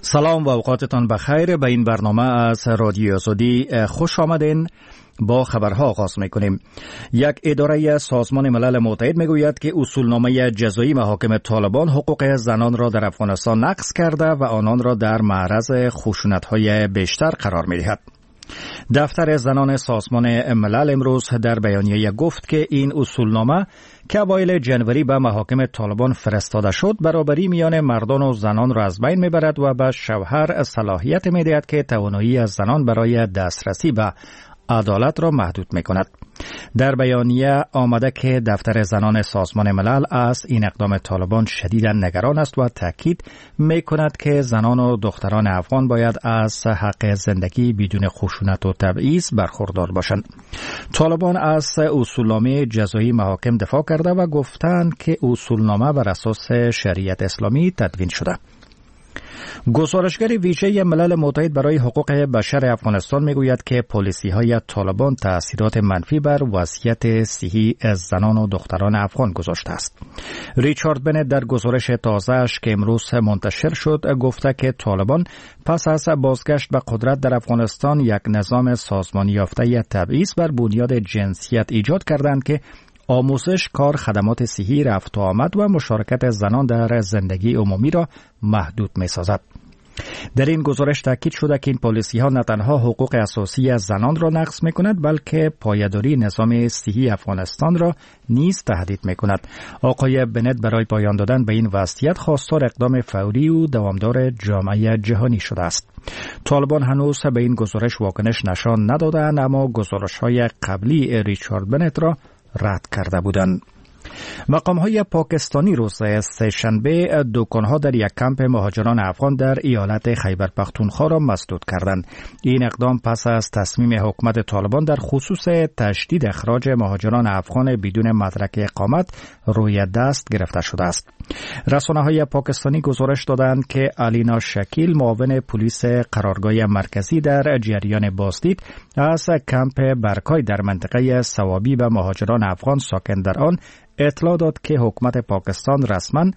سلام و اوقاتتان بخیر. به این برنامه از رادیو آزادی خوش آمدین. با خبرها آغاز میکنیم. یک اداره سازمان ملل متحد میگوید که اصولنامه جزایی محاکم طالبان حقوق زنان را در افغانستان نقض کرده و آنان را در معرض خشونت‌های بیشتر قرار میدهد. دفتر زنان سازمان ملل امروز در بیانیه گفت که این اصولنامه که اوایل جنوری به محاکم طالبان فرستاده شد، برابری میان مردان و زنان را از بین میبرد و به شوهر صلاحیت میدهد که توانایی از زنان برای دسترسی به عدالت را محدود میکند. در بیانیه آمده که دفتر زنان سازمان ملل از این اقدام طالبان شدیداً نگران است و تاکید میکند که زنان و دختران افغان باید از حق زندگی بدون خشونت و تبعیض برخوردار باشند. طالبان از اصولنامه جزایی محاکم دفاع کرده و گفتند که اصولنامه بر اساس شریعت اسلامی تدوین شده. گزارشگر ویژه ملل متحد برای حقوق بشر افغانستان میگوید که پالیسی‌های طالبان تأثیرات منفی بر وضعیت صحی از زنان و دختران افغان گذاشته است. ریچارد بنت در گزارش تازه‌اش که امروز منتشر شد گفته که طالبان پس از بازگشت به قدرت در افغانستان یک نظام سازمانی یافته تبعیض بر بنیاد جنسیت ایجاد کردند که آموزش، کار، خدمات صحی، رفت و آمد و مشارکت زنان در زندگی عمومی را محدود می‌سازد. در این گزارش تاکید شده که این پالیسی‌ها نه تنها حقوق اساسی از زنان را نقض می‌کند، بلکه پایداری نظام صحی افغانستان را نیز تهدید می‌کند. آقای بنت برای پایان دادن به این وضعیت خواستار اقدام فوری و دوامدار جامعه جهانی شده است. طالبان هنوز به این گزارش واکنش نشان ندادند، اما گزارش‌های قبلی ریچارد بنت را رد کرده بودند. مقام‌های پاکستانی روز سه‌شنبه دکان‌ها در یک کمپ مهاجران افغان در ایالت خیبر پختونخوا را مسدود کردند. این اقدام پس از تصمیم حکومت طالبان در خصوص تشدید اخراج مهاجران افغان بدون مدرک اقامت روی دست گرفته شده است. رسانه‌های پاکستانی گزارش دادند که علینا شکیل، معاون پلیس قرارگاه مرکزی در جریان بازدید از کمپ برکای در منطقه سوابی و مهاجران افغان ساکن در آن اطلاع داد که حکومت پاکستان رسما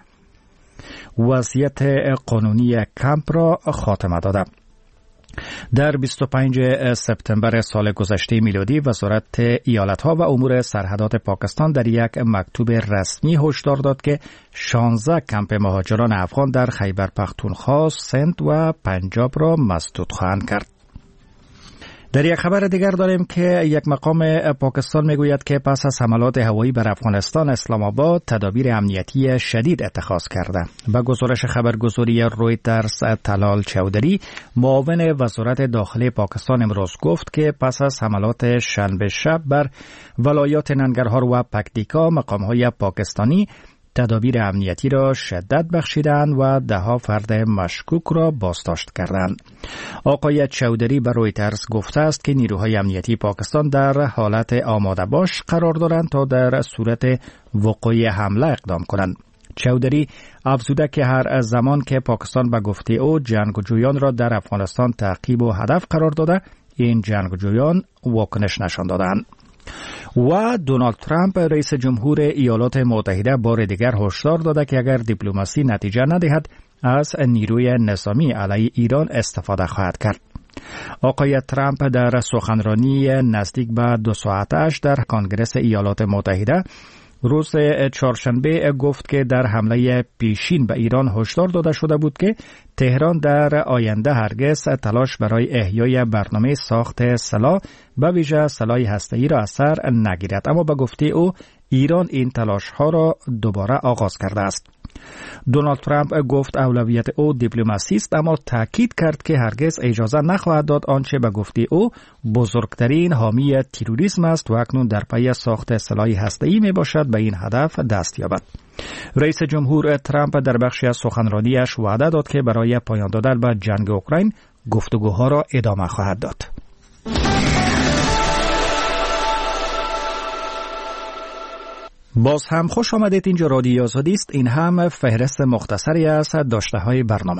وضعیت قانونی کمپ را خاتمه داده. در 25 سپتامبر سال گذشته میلادی وزارت ایالت‌ها و امور سرحدات پاکستان در یک مکتوب رسمی هشدار داد که 16 کمپ مهاجران افغان در خیبر پختونخوا، سند و پنجاب را مسدود خواهند کرد. در یک خبر دیگر داریم که یک مقام پاکستان میگوید که پس از حملات هوایی بر افغانستان، اسلام آباد تدابیر امنیتی شدید اتخاذ کرده. به گزارش خبرگزاری رویترز، طلال چودری، معاون وزارت داخلی پاکستان امروز گفت که پس از حملات شنبه شب بر ولایات ننگرهار و پکتیکا، مقام‌های پاکستانی تدابیر امنیتی را شدت بخشیدند و 10 فرد مشکوک را بازداشت کردند. آقای چودری به رویترز گفته است که نیروهای امنیتی پاکستان در حالت آماده باش قرار دارند تا در صورت وقوع حمله اقدام کنند. چودری افزوده که هر زمان که پاکستان به گفته او جنگجویان را در افغانستان تعقیب و هدف قرار داده، این جنگجویان واکنش نشان دادند. و دونالد ترامپ رئیس جمهور ایالات متحده بار دیگر هشدار داده که اگر دیپلماسی نتیجه ندهد از نیروی نظامی علیه ایران استفاده خواهد کرد. آقای ترامپ در سخنرانی نزدیک به 2 ساعتش در کنگره ایالات متحده روز چهارشنبه گفت که در حمله پیشین به ایران هشدار داده شده بود که تهران در آینده هرگز تلاش برای احیای برنامه ساخت سلاح به ویژه سلاح هسته‌ای را از سر نگیرد، اما به گفته او ایران این تلاش ها را دوباره آغاز کرده است. دونالد ترامپ گفت اولویت او دیپلماسی است، اما تاکید کرد که هرگز اجازه نخواهد داد آنچه به گفته او بزرگترین حامی تروریسم است و اکنون در پی ساخت سلاح هسته‌ای می باشد به این هدف دست یابد. رئیس جمهور ترامپ در بخشی از سخنرانیش وعده داد که برای پایان دادن به جنگ اوکراین گفتگوها را ادامه خواهد داد. باز هم خوش آمدید. اینجا رادیو آزادی است. این هم فهرست مختصری از داشته‌های برنامه.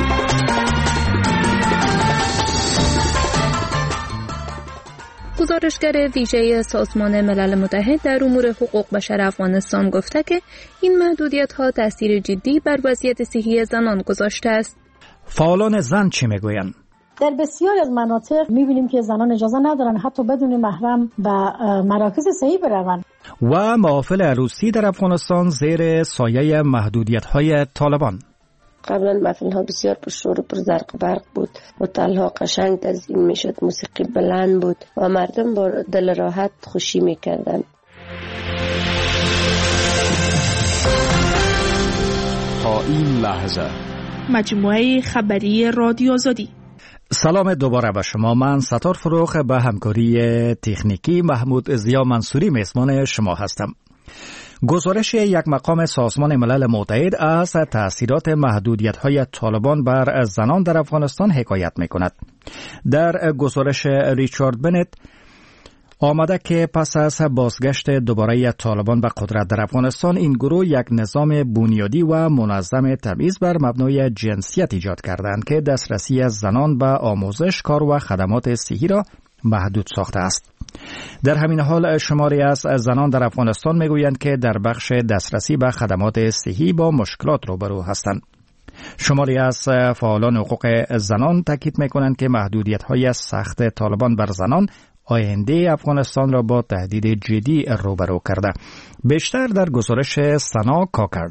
گزارش گزارشگر ویژه سازمان ملل متحد در امور حقوق بشر افغانستان گفته که این محدودیت‌ها تأثیر جدی بر وضعیت صحی زنان گذاشته است. فعالان زن چی میگویند؟ در بسیاری از مناطق می‌بینیم که زنان اجازه ندارن حتی بدون محرم به مراکز صحی بروند. و محافل عروسی در افغانستان زیر سایه محدودیت‌های طالبان. قبلا محفل‌ها بسیار پرشور و پر زرق و برق بود، هتل‌ها قشنگ تنظیم می‌شد، موسیقی بلند بود و مردم با دل راحت خوشی می‌کردند. تا این لحظه مجموعه خبری رادیو آزادی. سلام دوباره به شما. من ستار فروخ به همکاری تکنیکی محمود ضیا منصوری میزبان شما هستم. گزارش یک مقام سازمان ملل متحد از تأثیرات محدودیت‌های طالبان بر زنان در افغانستان حکایت می‌کند. در گزارش ریچارد بنت آمده که پس از بازگشت دوباره طالبان به قدرت در افغانستان، این گروه یک نظام بنیادی و منظم تبعیض بر مبنای جنسیت ایجاد کردند که دسترسی از زنان به آموزش، کار و خدمات صحی را محدود ساخته است. در همین حال شماری از زنان در افغانستان میگویند که در بخش دسترسی به خدمات صحی با مشکلات روبرو هستند. شماری از فعالان حقوق زنان تاکید میکنند که محدودیت‌های سخت طالبان بر زنان آینده افغانستان را با تهدید جدی روبرو کرده. بیشتر در گزارش سنا کاکر.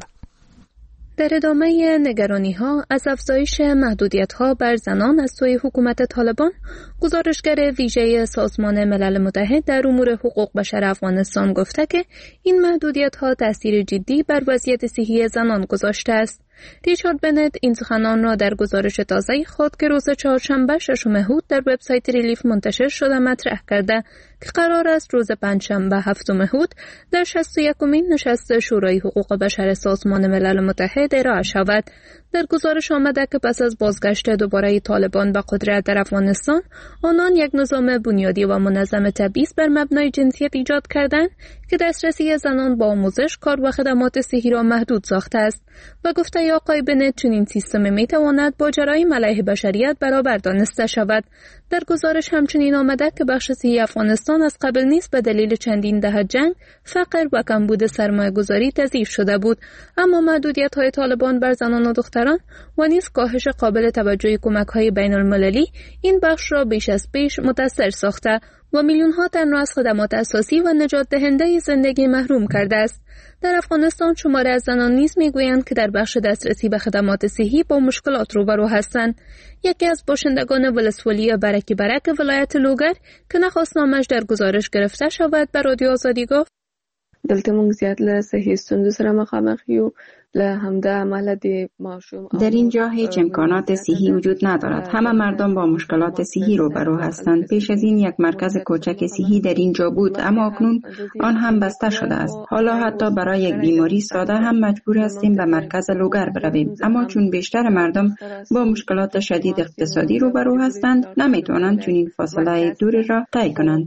در ادامه نگرانی‌ها از افزایش محدودیت‌ها بر زنان از سوی حکومت طالبان، گزارشگر ویژه سازمان ملل متحد در امور حقوق بشر افغانستان گفته که این محدودیت‌ها تأثیر جدی بر وضعیت صحی زنان گذاشته است. ریچارد بنت این سخنان را در گزارش تازه خود که روز چهارشنبه 6 مهر در وبسایت ریلیف منتشر شده مطرح کرده که قرار است روز پنجشنبه 7 مهر در 61مین نشست شورای حقوق بشر سازمان ملل متحد ارائه شود. در گزارش آمده که پس از بازگشت دوباره طالبان به قدرت در افغانستان، آنان یک نظام بنیادی و منظم تبعیض بر مبنای جنسیت ایجاد کردند که دسترسی زنان با آموزش، کار و خدمات صحی را محدود ساخته است و گفته آقای بنت چنین سیستمی میتواند با جرایم علیه بشریت برابر دانسته شود. در گزارش همچنین آمده که بخش صحی افغانستان از قبل نیز به دلیل چندین دهه جنگ، فقر و کمبود سرمایه‌گذاری تضعیف شده بود، اما محدودیت‌های طالبان بر زنان و دختران و نیز کاهش قابل توجه کمک‌های بین‌المللی این بخش را بیش از پیش متاثر ساخته و میلیون‌ها تن را از خدمات اساسی و نجات دهنده زندگی محروم کرده است. در افغانستان شماری از زنان نیز میگویند که در بخش دسترسی به خدمات صحی با مشکلات روبرو هستند. یکی از باشندگان ولسوالی برکی برک ولایت لوگر که نخواست نامش در گزارش گرفته شود به رادیو آزادی گفت: دلته مونږ زیات له صحي ستونزو سره مخامخ یو له همدا عمله د ماشوم. در اینجا هیچ امکانات صحی وجود ندارد. همه مردم با مشکلات صحی روبرو هستند. پیش از این یک مرکز کوچک صحی در اینجا بود، اما اکنون آن هم بسته شده است. حالا حتی برای یک بیماری ساده هم مجبور هستیم به مرکز لوگر برویم، اما چون بیشتر مردم با مشکلات شدید اقتصادی روبرو هستند، نمیتوانند چنین فاصله دوری را طی کنند.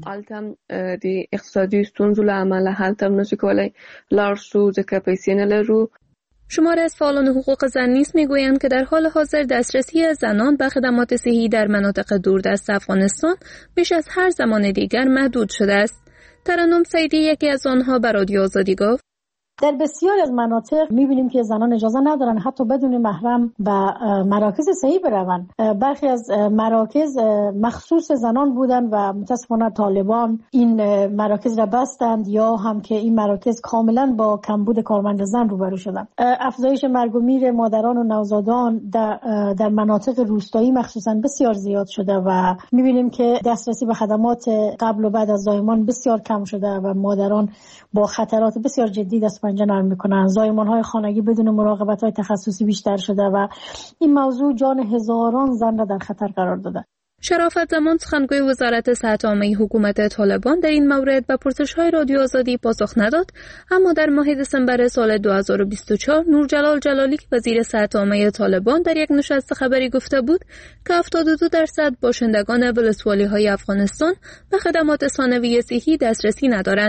د اقتصادي ستونزو له امله هلته نشي کولای لاړ شو ځکه پیسې نه لرو. شماری از فعالان حقوق زن نیز میگویند که در حال حاضر دسترسی زنان به خدمات صحی در مناطق دوردست افغانستان بیش از هر زمان دیگر محدود شده است. ترنم سیدی یکی از آنها به رادیو آزادی گفت: در بسیاری از مناطق می‌بینیم که زنان اجازه ندارن حتی بدون محرم به مراکز صحی بروند. برخی از مراکز مخصوص زنان بودند و متاسفانه طالبان این مراکز را بستند یا هم که این مراکز کاملا با کمبود کارمند زن روبرو شدند. افزایش مرگ و میر مادران و نوزادان در مناطق روستایی مخصوصا بسیار زیاد شده و می‌بینیم که دسترسی به خدمات قبل و بعد از زایمان بسیار کم شده و مادران با خطرات بسیار جدی دست پنجه نرم میکنن. زایمان‌های خانگی بدون مراقبت‌های تخصصی بیشتر شده و این موضوع جان هزاران زن را در خطر قرار داده. شرافت زمان سخنگوی وزارت صحت عامه حکومت طالبان در این مورد به پرسش‌های رادیو آزادی پاسخ نداد، اما در ماه دسامبر سال 2024 نورجلال جلالی که وزیر صحت عامه طالبان در یک نشست خبری گفته بود که 72% باشندگان ولسوالی‌های افغانستان به خدمات ثانویه صحی دسترسی ندارند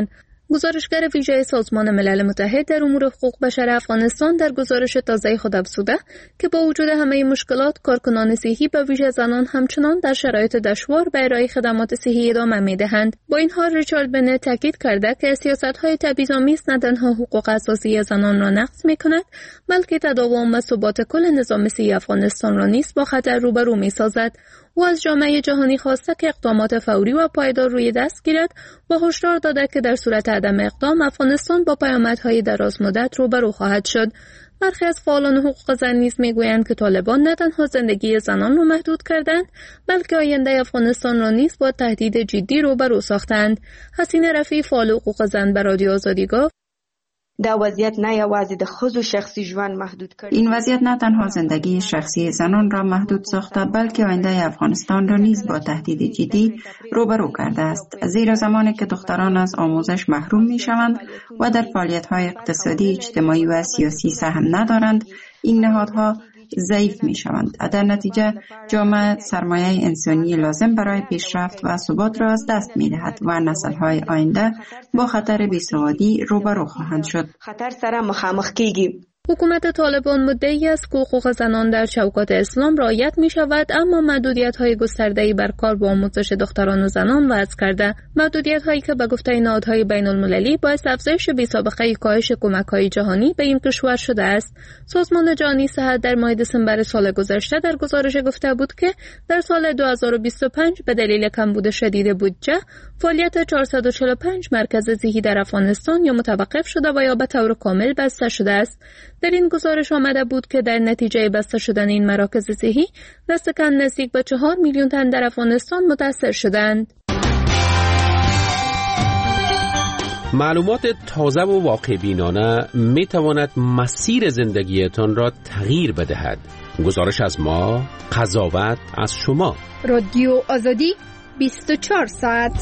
گزارشگر ویژه سازمان ملل متحد در امور حقوق بشر افغانستان در گزارش تازه خود افزوده که با وجود همه مشکلات، کارکنان صحی به ویژه زنان همچنان در شرایط دشوار به ارائه خدمات صحی ادامه می‌دهند. با این حال ریچارد بنت تاکید کرده که سیاست‌های تبعیض‌آمیز نه تنها حقوق اساسی زنان را نقض می‌کند، بلکه تداوم و ثبات کل نظام صحی افغانستان را نیز با خطر روبرو می‌سازد. او از جامعه جهانی خواسته که اقدامات فوری و پایدار روی دست گیرد و هشدار داده که در صورت عدم اقدام افغانستان با پیامدهای درازمدت روبرو خواهد شد. برخی از فعالان حقوق زن نیز میگویند که طالبان نه تنها زندگی زنان را محدود کردند، بلکه آینده افغانستان را نیز با تهدید جدی روبرو ساختند. حسینه رفیع، فعال حقوق زن، به رادیو آزادی گفت: دا وضعیت نه یوازې د ښځو شخصي ژوند محدود کړي. این وضعیت نه تنها زندگی شخصی زنان را محدود ساخته، بلکه آینده افغانستان را نیز با تهدید جدی روبرو کرده است. زیرا زمانی که دختران از آموزش محروم می شوند و در فعالیت‌های اقتصادی، اجتماعی و سیاسی سهم ندارند، این نهادها ضعیف می شوند. در نتیجه جامعه سرمایه انسانی لازم برای پیشرفت و ثبات را از دست می دهد و نسل‌های آینده با خطر بی‌سوادی روبرو خواهند شد. خطر سره مخامخ کیږي. حکومت طالبان مدعی است که حقوق زنان در چوکات اسلام رعایت می شود، اما محدودیت‌های گسترده‌ای بر کار با آموزش دختران و زنان وضع کرده. محدودیت‌هایی که به گفته نهادهای بین‌المللی باعث افزایش بی‌سابقه کاهش کمک‌های جهانی به این کشور شده است. سازمان جهانی صحت در ماه دسامبر سال گذشته در گزارش گفته بود که در سال 2025 به دلیل کمبود شدید بودجه، فعالیت 445 مرکز صحی در افغانستان یا متوقف شده و یا به طور کامل بسته شده است. در این گزارش آمده بود که در نتیجه بسته شدن این مراکز صحی، دست کم نزدیک به 4 میلیون تن در افغانستان متاثر شدند. معلومات تازه و واقع بینانه می تواند مسیر زندگیتان را تغییر بدهد. گزارش از ما، قضاوت از شما. رادیو آزادی 24 ساعت.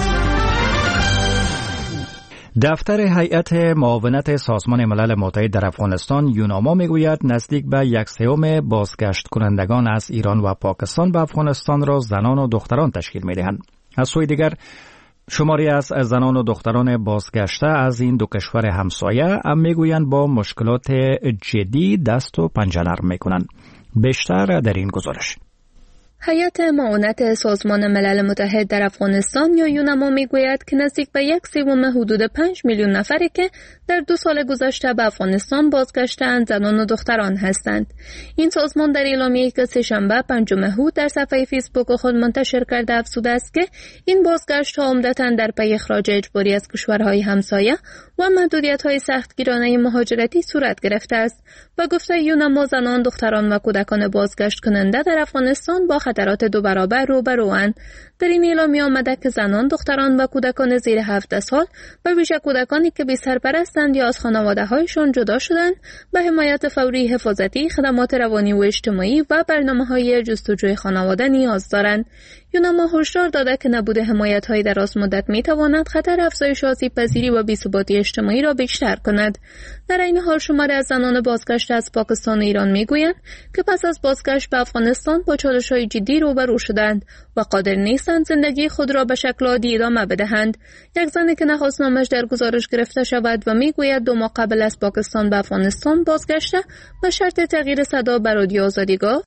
دفتر هیئت معاونت سازمان ملل متحد در افغانستان یوناما میگوید نزدیک به 1/3 بازگشت کنندگان از ایران و پاکستان به افغانستان را زنان و دختران تشکیل میدهند. از سوی دیگر شماری از زنان و دختران بازگشته از این دو کشور همسایه هم میگویند با مشکلات جدی دست و پنجه نرم میکنند. بیشتر در این گزارش. هیئت معاونت سازمان ملل متحد در افغانستان یا یوناما میگوید که نزدیک به 1/3 حدود 5 میلیون نفری که در 2 سال گذشته به افغانستان بازگشتند زنان و دختران هستند. این سازمان در اعلامیه‌ای که سه‌شنبه 5 مهر در صفحه فیسبوک خود منتشر کرده افزوده است که این بازگشت‌ها عمدتاً در پی اخراج اجباری از کشورهای همسایه و محدودیت‌های سختگیرانه مهاجرتی صورت گرفته است. و گفته یوناما زنان، دختران و کودکان بازگشت کننده در افغانستان با خطرات 2 برابر روبروند. در این اعلامیه آمده که زنان، دختران و کودکان زیر 17 سال و ویژه کودکانی که بی سرپرستند یا از خانواده‌هایشان جدا شدند به حمایت فوری، حفاظتی، خدمات روانی و اجتماعی و برنامه‌های جستجوی خانواده نیاز دارند. یوناما هشدار داده که نبود حمایت‌های درازمدت می‌تواند خطر افزایش آسیب‌پذیری و بی‌ثباتی اجتماعی را بیشتر کند. در این حال شماری از زنان بازگشته از پاکستان و ایران می‌گویند که پس از بازگشت به افغانستان با چالش‌های جدی روبرو شدند و قادر نیستند زندگی خود را به شکل عادی ادامه بدهند. یک زنی که نخواست نامش در گزارش گرفته شود و می‌گوید 2 ماه قبل از پاکستان به افغانستان بازگشته و شرط تغییر صدا به رادیو آزادی گفت: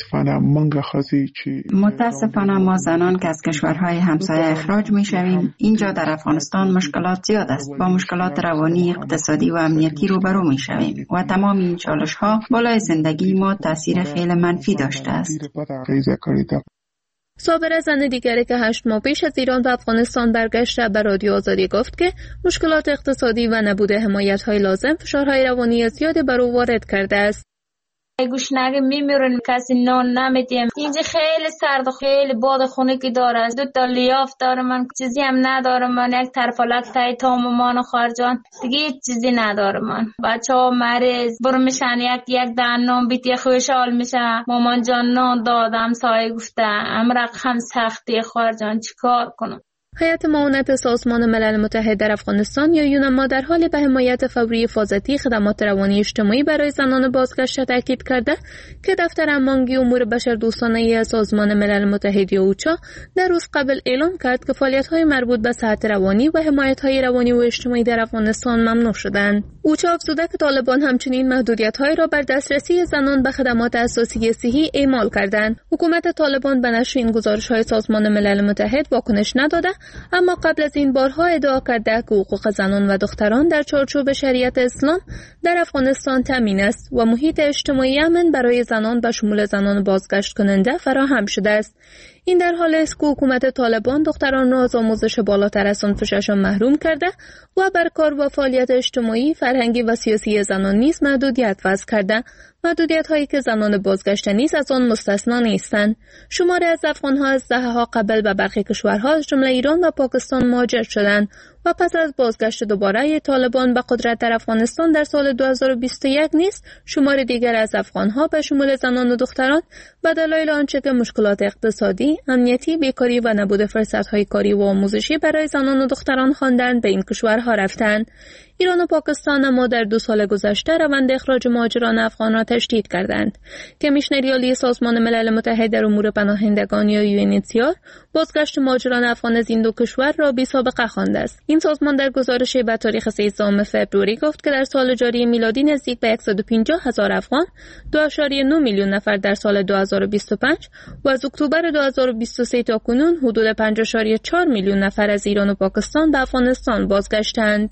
متاسفانه ما زنان که از کشورهای همسایه اخراج می‌شویم اینجا در افغانستان مشکلات زیاد است. با مشکلات روانی، اقتصادی و امنیتی روبرو می‌شویم و تمام این چالش‌ها بالای زندگی ما تاثیر خیلی منفی داشته است. صابره، زن دیگری که 8 ماه پیش از ایران به افغانستان برگشته، به رادیو آزادی گفت که مشکلات اقتصادی و نبود حمایت‌های لازم فشارهای روانی زیادی بر او وارد کرده است. گوشنگی میمیرن، کسی نان نمیدیم. اینجا خیلی سرد و خیلی باد خنکی داره. 2 تا لیاف داره، من چیزی هم ندارم. من یک طرفالک تای تاممان خارجان دیگه چیزی ندارم. من بچه ها مریض برو میشن، یک دان نان بیتی خوشحال میشه. مامان جان نان دادم، سایه گفته امرق هم سختی خارجان چیکار کنم. هیئت معاونت سازمان ملل متحد در افغانستان یا یونما در حال به حمایت فوری حفاظتی خدمات روانی اجتماعی برای زنان بازگشته تاکید کرده که دفتر امانگی امور بشردوستانه سازمان ملل متحد یا اوچا در روز قبل اعلام کرد که فعالیت‌های مربوط به صحت روانی و حمایت‌های روانی و اجتماعی در افغانستان ممنوع شدند. اوچا افزوده که طالبان همچنین محدودیت‌هایی را بر دسترسی زنان به خدمات اساسی صحی اعمال کردند. حکومت طالبان به نشر این گزارش‌های سازمان ملل متحد واکنش نداده، اما قبل از این بارها ادعا کرده که حقوق زنان و دختران در چارچوب شریعت اسلام در افغانستان تامین است و محیط اجتماعی امن برای زنان به شمول زنان بازگشت کننده فراهم شده است. این در حالی است که حکومت طالبان دختران را از آموزش بالاتر از صنف ششم محروم کرده و بر کار و فعالیت اجتماعی، فرهنگی و سیاسی زنان نیز محدودیت وضع کرده. محدودیت‌هایی که زنان بازگشته نیز از آن مستثنا نیستند. شماری از افغان‌ها از دهه‌ها قبل به برخی کشورها از جمله ایران و پاکستان مهاجر شدند و پس از بازگشت دوباره طالبان به قدرت در افغانستان در سال 2021 نیز شمار دیگر از افغان‌ها به شمول زنان و دختران به دلایل آنچه که مشکلات اقتصادی، امنیتی، بیکاری و نبود فرصت‌های کاری و آموزشی برای زنان و دختران خواندند به این کشورها رفتند. ایران و پاکستان اما در 2 سال گذشته روند اخراج مهاجران افغان را تشدید کردند. کمیشنری عالی سازمان ملل متحد در امور پناهندگان یا UNHCR بازگشت مهاجران افغان از این 2 کشور را بی‌سابقه خوانده است. این سازمان در گزارشی به تاریخ 13 فوریه گفت که در سال جاری میلادی نزدیک به 150,000 افغان، 2.9 میلیون نفر در سال 2025 و از اکتبر 2023 تا کنون حدود 5.4 میلیون نفر از ایران و پاکستان به افغانستان بازگشتند.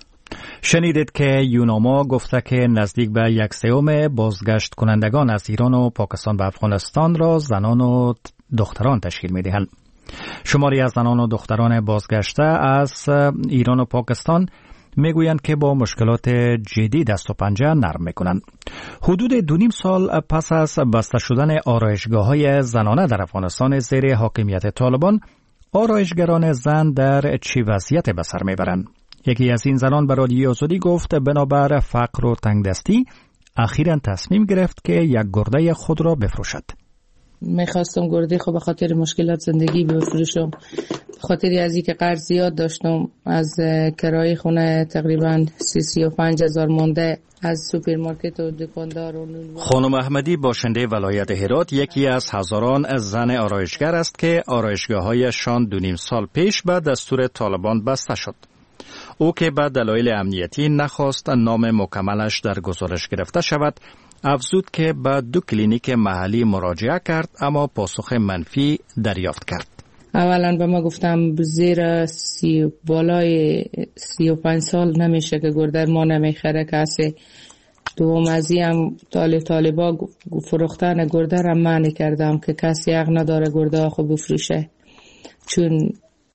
شنیدید که یوناما گفته که نزدیک به 1/3 بازگشت کنندگان از ایران و پاکستان به افغانستان را زنان و دختران تشکیل می‌دهند. شماری از زنان و دختران بازگشته از ایران و پاکستان میگویند که با مشکلات جدی دست و پنجه نرم میکنند. حدود 2.5 سال پس از بسته شدن آرایشگاه‌های زنانه در افغانستان زیر حاکمیت طالبان، آرایشگران زن در چه وضعیت به سر میبرند؟ یکی از این زنان به رادیو آزادی گفت بنابر فقر و تنگدستی اخیراً تصمیم گرفت که یک گرده خود را بفروشد. میخواستم گرده خود به خاطر مشکلات زندگی بفروشم، خاطری از اینکه قرض زیاد داشتم، از کرایه خونه تقریباً 35,000 مونده، از سوپرمارکت و دکاندار و خانم احمدی باشنده ولایت هرات یکی از هزاران زن آرایشگر است که آرایشگاه‌هایشان 2.5 سال پیش به دستور طالبان بسته شد. او که به دلایل امنیتی نخواست نام مکملش در گزارش گرفته شود، افزود که به 2 کلینیک محلی مراجعه کرد اما پاسخ منفی دریافت کرد. اولا به ما گفتم زیر بالای 35 سال نمیشه که گرده ما نمیخره کسی. دوم ازی هم طالبا فروختن گرده را منع کردم که کسی حق نداره گرده خود بفروشه، چون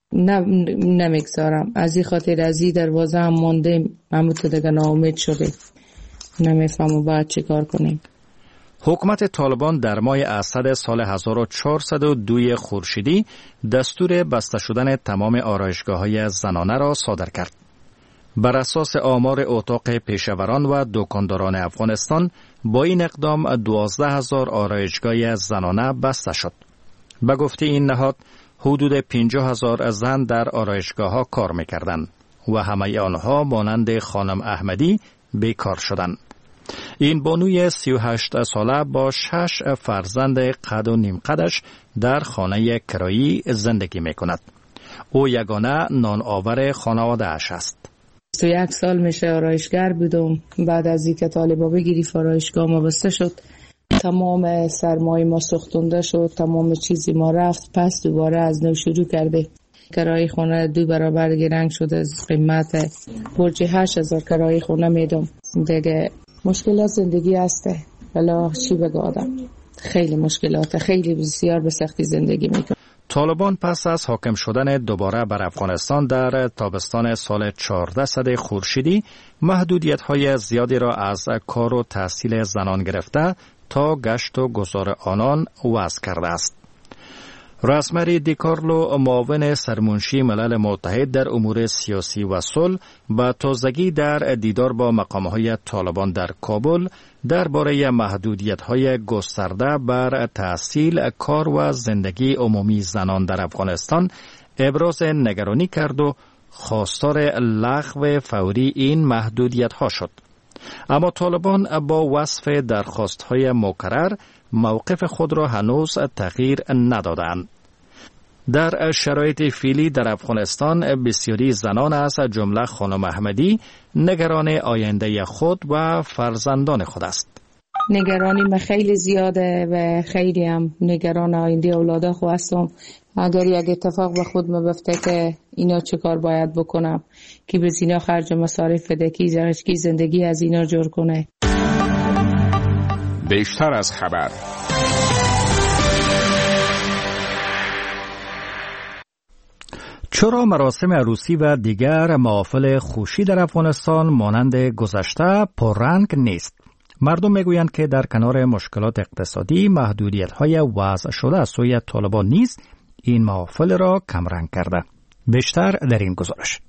نمیگذارم. از این خاطر از این دروازه هم موندیم، همون تو دیگه ناامید شده، نمیفهمم باید چی کار کنیم. حکومت طالبان در ماه اسد سال 1402 خورشیدی دستور بسته شدن تمام آرایشگاه‌های زنانه را صادر کرد. بر اساس آمار اتاق پیشوران و دکانداران افغانستان با این اقدام 12,000 آرایشگاه زنانه بسته شد. به گفته این نهاد حدود 50,000 زن در آرایشگاه‌ها کار می‌کردند و همه آنها مانند خانم احمدی بیکار شدند. این بانوی 38 ساله با 6 فرزند قد و نیم قدش در خانه کرایی زندگی می‌کند. او یگانه نان آور خانواده اش است. 21 سال میشه آرایشگر بودم. بعد از اینکه طالبا بگیری آرایشگاه ما بسته شد، تمام سرمایه ما سوختونده شد، تمام چیزی ما رفت، پس دوباره از نو شروع کرده. کرایه خونه 2 برابر گرنگ شده، از قیمت برج 8,000 کرایه خونه میدم. دیگه مشکلات زندگی هسته، بلا چی بگم آدم، خیلی مشکلات، خیلی بسیار به سختی زندگی میکنه. طالبان پس از حاکم شدن دوباره بر افغانستان در تابستان سال 1400 خورشیدی محدودیت‌های زیادی را از کار و تحصیل زنان گرفته تا گشت و گذار آنان وضع کرده است. راسمری دیکارلو، معاون سرمنشی ملل متحد در امور سیاسی و صلح، با تازگی در دیدار با مقام‌های طالبان در کابل درباره محدودیت‌های گسترده بر تحصیل، کار و زندگی عمومی زنان در افغانستان ابراز نگرانی کرد و خواستار لغو فوری این محدودیت ها شد. اما طالبان با وصف درخواست های مکرر موقف خود را هنوز تغییر ندادند. در شرایط فعلی در افغانستان بسیاری زنان از جمله خانم احمدی نگران آینده خود و فرزندان خود است. نگرانی من خیلی زیاده و خیلی هم نگران آینده اولاده خود هستم. اگر یک اتفاق به خود میفته که اینا چه کار باید بکنم که به اینا خرج مصارف بده که زندگی از اینا جور کنه. بیشتر از خبر. چرا مراسم عروسی و دیگر محافل خوشی در افغانستان مانند گذشته پررنگ نیست؟ مردم میگویند که در کنار مشکلات اقتصادی محدودیت‌های وضع شده از سوی طالبان نیز این محافل را کمرنگ کرده. بیشتر در این گزارش.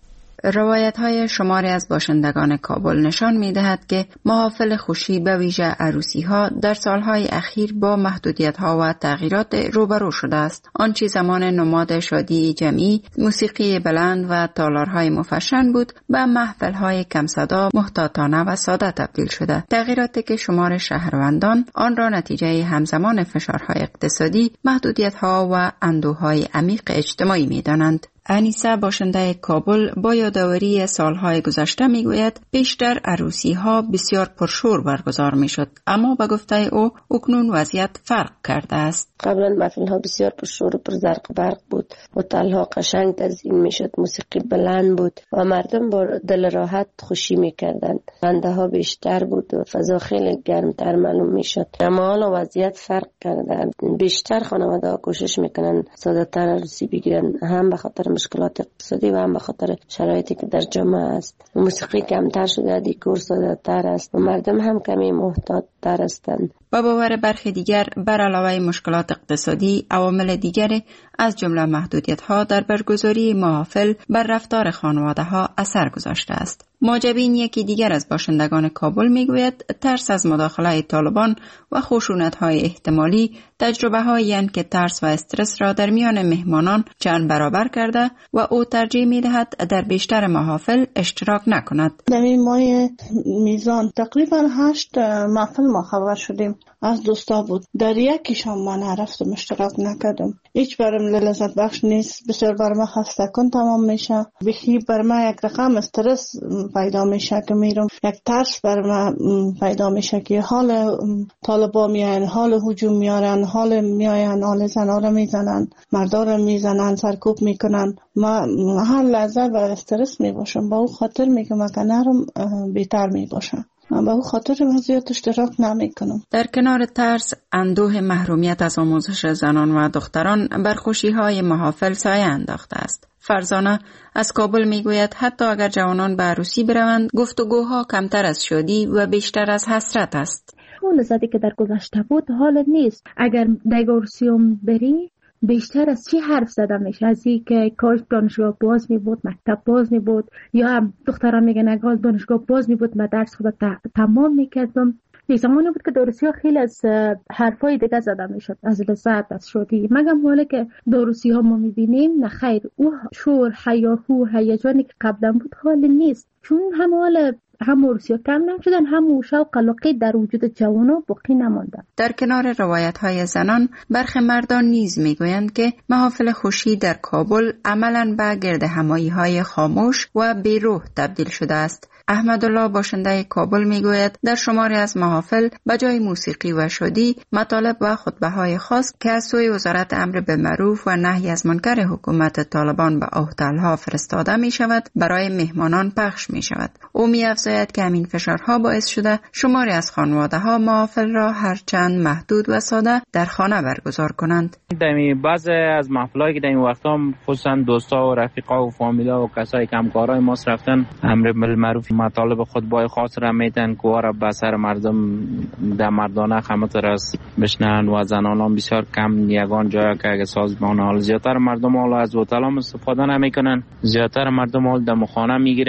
روایت‌های شماری از باشندگان کابل نشان می‌دهد که محافل خوشی به ویژه عروسی‌ها در سالهای اخیر با محدودیت‌ها و تغییرات روبرو شده است. آنچه زمان نماد شادی جمعی، موسیقی بلند و تالارهای مفشن بود، به محفل‌های کم صدا، محتاطانه و ساده تبدیل شده. تغییراتی که شمار شهروندان آن را نتیجه همزمان فشارهای اقتصادی، محدودیت‌ها و اندوه‌های عمیق اجتماعی می‌دانند. انیسه باشنده کابل با یادآوری سالهای گذشته میگوید بیشتر عروسی‌ها بسیار پرشور برگزار میشد، اما به گفته او اکنون وضعیت فرق کرده است. قبلا محفل‌ها بسیار پرشور و پرزرق برق بود، هتل‌ها قشنگ تزیین میشد، موسیقی بلند بود و مردم با دل راحت خوشی میکردند. خنده ها بیشتر بود و فضا خیلی گرمتر معلوم میشد. اما حالا وضعیت فرق کرده. بیشتر خانواده‌ها کوشش میکنن ساده‌تر عروسی بگیرن، هم به خاطر مشکلات اقتصادی و هم به خاطر شرایطی که در جامعه است. موسیقی کمتر شده، دیکور ساده‌تر است و مردم هم کمی محتاط‌تر هستند. با باور برخی دیگر بر علاوه مشکلات اقتصادی، عوامل دیگری از جمله محدودیت‌ها در برگزاری محافل بر رفتار خانواده‌ها اثر گذاشته است. معجبین یکی دیگر از باشندگان کابل میگوید ترس از مداخله طالبان و خشونت‌های احتمالی تجربه‌هایی اند که ترس و استرس را در میان مهمانان چند برابر کرده و او ترجیح می‌دهد در بیشتر محافل اشتراک نکند. در این ماه میزان تقریبا 8 محفل ما خبر شدیم از دوستا بود. در یکیشان ما نرفتم، اشتراک نکردم. هیچ برام لذت بخش نیست، بسیار بر ما خسته کن تمام میشه. بخی بر ما یک رقم استرس پیدا میشه که میرم، یک ترس بر ما پیدا میشه که حال طالبا میان، حال هجوم میارن، حال میآین، حال زنا رو میزنن، مردا رو میزنن، سرکوب میکنن. ما هر لحظه با استرس میباشم، با او خاطر میگم که نرم بهتر میباشم. من با او خاطر وضعیت اشتراک نمیکنم. در کنار ترس، اندوه محرومیت از آموزش زنان و دختران بر خوشی‌های محافل سایه انداخته است. فرزانه از کابل میگوید حتی اگر جوانان به عروسی بروند، گفتگوها کمتر از شادی و بیشتر از حسرت است. اون لذتی که در گذشته بود حال نیست. اگر در عروسیوم بری بیشتر از چی حرف زده میشه؟ از این که کار دانشگاه باز می بود، مکتب باز می بود، یا دختران میگن اگر دانشگاه باز می بود من درس خود تمام میکردم. یک زمانی بود که عروسی ها خیلی از حرفای دیگه زده میشد، از لذت، از شادی. مگم حالا که عروسی ها ما میبینیم نه خیر، او شور، هیاهو، هیجانی که قبلا بود حال نیست. چون هم حال هم عروسی ها کم نشدن، هم شوق و علاقه در وجود جوانا باقی نمانده. در کنار روایت های زنان، برخی مردان نیز میگویند که محافل خوشی در کابل عملاً به گرد همایی های خاموش و بیروح تبدیل شده است. احمدالله باشنده کابل میگوید در شماری از محافل به جای موسیقی و شادی، مطالب و خطبه های خاص که از سوی وزارت امر بالمعروف و نهی از منکر حکومت طالبان به هتل‌ها فرستاده می شود برای مهمانان پخش می شود. او می افزاید که همین فشارها باعث شده شماری از خانواده‌ها محافل را هرچند محدود و ساده در خانه برگزار کنند. بعضی از محفلایی که در این وقتا خصوصا دوستا و رفیقا و فامیلا و کسایی که همکارای ما رفتن امر بالمعروف مطالب خطبه خاص را میتن که را به سر مردم در مردانه خدمت راست بشنن و زنان بسیار کم یگان جایی که اگه سازمان حال زیادتر مردم حالا از هتل استفاده نمیکنن، زیادتر مردم حال در خانه میگیرن.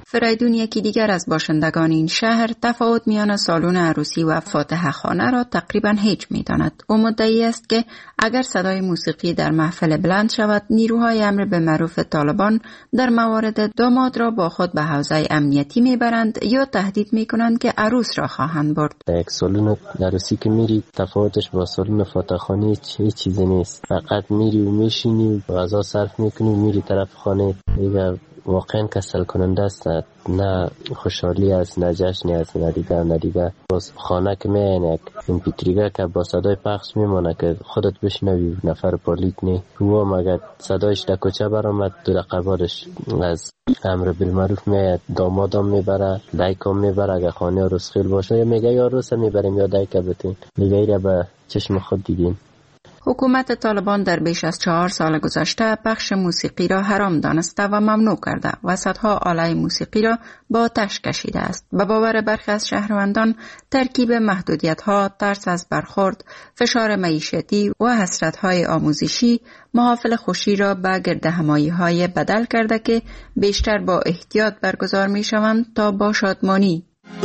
فریدون یکی دیگر از باشندگان این شهر تفاوت میان سالن عروسی و فاتحه خانه را تقریبا هیچ می‌داند. او مدعی است که اگر صدای موسیقی در محفل بلند شود، نیروهای امر به معروف طالبان در موارد داماد را با خود به حوزه امنیتی میبرند یا تهدید میکنند که عروس را خواهند برد. یک سالن عروسی که میری تفاوتش با سالن فاتحه خانه هیچ چیزی نیست. فقط میری و میشینی و غذا صرف میکنی و میری طرف خانه. دیگه واقعا کسل کننده است، نه خوشحالی است، نه جشنی است، نه دیگه باز خانه که میان یک این پیتریگه که با صدای پخش میمانه که خودت بشنوی، نفر پالیت نی و مگه صدایش در کوچه برآمد، دو دقیقه بعدش از امر بالمعروف میاد دامادم میبره، دایکم میبره، اگه خانه عروس خیل باشه یا میگه یا عروس میبریم یا دایکه بتین، دیگه ایره به چشم خود دیدین. حکومت طالبان در بیش از 4 سال گذشته پخش موسیقی را حرام دانسته و ممنوع کرده و صدها آله موسیقی را با آتش کشیده است. به باور برخی از شهروندان ترکیب محدودیت‌ها، ترس از برخورد، فشار معیشتی و حسرت‌های آموزشی محافل خوشی را به گردهمایی‌های بدل کرده که بیشتر با احتیاط برگزار می‌شوند تا با شادمانی.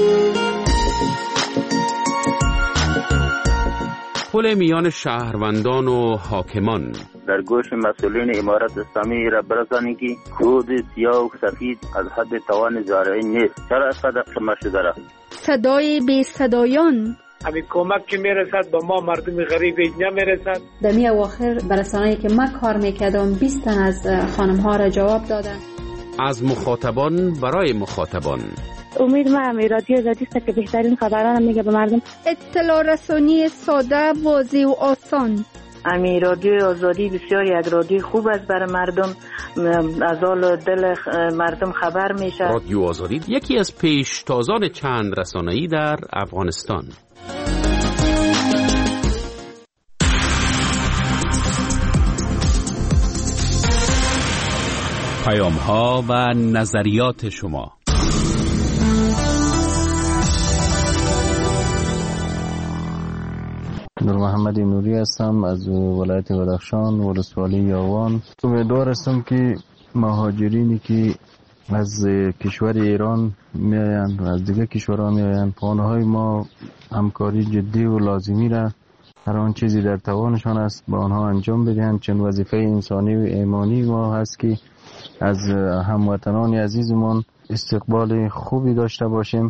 پل میان شهروندان و حاکمان در گوش مسئولین امارت اسلامی را برسانید که کود سیاه و سفید از حد توان زارعی نیست. چرا اینقدر قمه شده را؟ صدای بی صدایان همین کمک که میرسد با ما مردم غریب نمیرسد. در می اواخر برسانه‌ای که من کار میکردم 20 تن از خانم ها را جواب دادن. از مخاطبان برای مخاطبان. امید من رادیو آزادی است که بهترین خبران میگه به مردم. اطلاع رسانی ساده، واضح و آسان. امی رادیو آزادی بسیار یک رادیو خوب است برای مردم، از حال دل مردم خبر میشه. رادیو آزادی یکی از پیشتازان چند رسانه‌ای در افغانستان. پیام‌ها و نظریات شما. نور محمد نوری هستم از ولایت بدخشان، ولسوالی یاوان. امیدوار هستم که مهاجرینی که از کشور ایران میآیند و از دیگه کشورها میآیند، آنهای ما همکاری جدی و لازمی را هر آن چیزی در توانشان است با آنها انجام بدهند، چون وظیفه انسانی و ایمانی ما هست که از هموطنان عزیزمان استقبال خوبی داشته باشیم.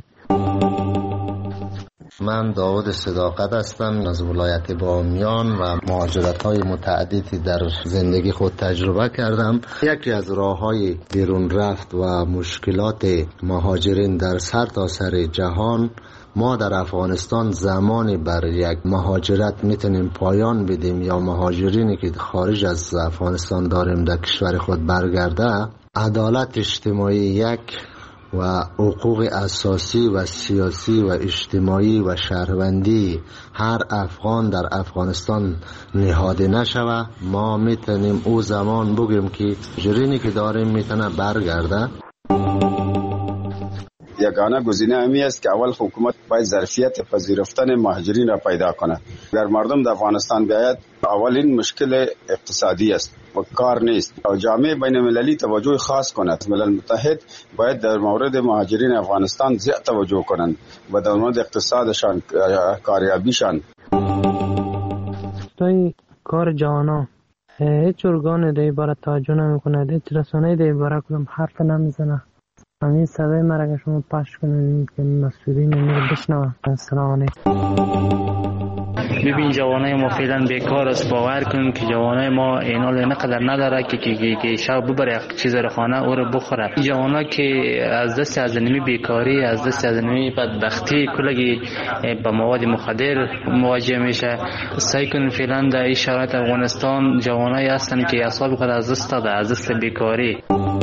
من داود صداقت هستم از ولایت بامیان و مهاجرت‌های متعددی در زندگی خود تجربه کردم. یکی از راه‌های بیرون رفت و مشکلات مهاجرین در سرتاسر جهان، ما در افغانستان زمانی بر یک مهاجرت میتونیم پایان بدیم یا مهاجرینی که خارج از افغانستان داریم در کشور خود برگرده، عدالت اجتماعی یک و حقوق اساسی و سیاسی و اجتماعی و شهروندی هر افغان در افغانستان نهاده نشوه، ما میتونیم او زمان بگیم که مهاجرینی که داریم میتونه برگرده. یگانه گزینه همی است که اول حکومت باید ظرفیت پذیرفتن مهاجرین را پیدا کند. اگر مردم در افغانستان بیاید، اولین مشکل اقتصادی است و کار نیست. جامعه بین المللی توجه خاص کند. ملل متحد باید در مورد مهاجرین افغانستان زیاد توجه کنند و در مورد اقتصادشان، کاریابیشان. توی کار جوانا هیچ ارگان در عبارت توجه نمی کند، هیچ رسانه در عبارت کدام حرف نمیزنه. همین صدای مرا شما پخش کنید که مسئولین رو بشنوند. السلام علیکم. ببین جوانای ما فعلا بیکار است. باور کن که جوانای ما اینا نقدر نداره که شب ببره یک چیز رو خانه او رو بخوره. جوانا که از دست از نمی بیکاری، از دست از نمی بدبختی کلگی با مواد مخدر مواجه میشه. سعی کن فعلا در این شرایط افغانستان جوانای هستن که اعصاب خود از دست داده، از دست بیکاری.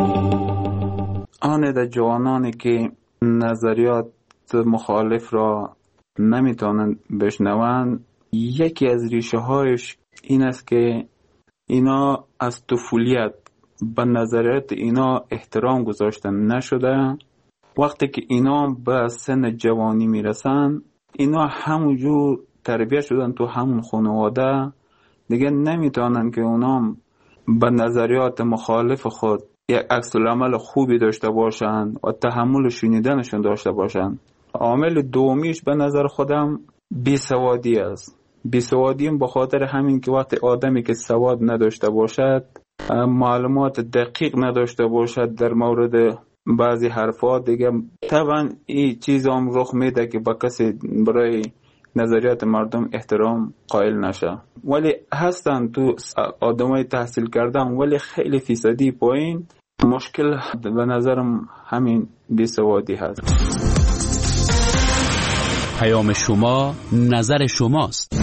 آن در جوانانی که نظریات مخالف را نمیتونن بشنوند، یکی از ریشه هایش این است که اینا از طفولیت به نظریات اینا احترام گذاشتن نشده. وقتی که اینا به سن جوانی میرسن، اینا همونجور تربیت شدن تو همون خانواده، دیگه نمیتونن که اونا به نظریات مخالف خود یک عکس العمل خوبی داشته باشن و تحمل شنیدنشون داشته باشن. عامل دومیش به نظر خودم بیسوادی است. بیسوادیم به خاطر همین که وقتی آدمی که سواد نداشته باشد، معلومات دقیق نداشته باشد در مورد بعضی حرفا، دیگه طبعا این چیز هم رخ میده که با کسی برای نظریات مردم احترام قائل نشه. ولی هستن تو آدمای تحصیل کردن ولی خیلی فیصدی پایین. مشکل به نظرم همین بیسوادی هست. پیام شما، نظر شماست.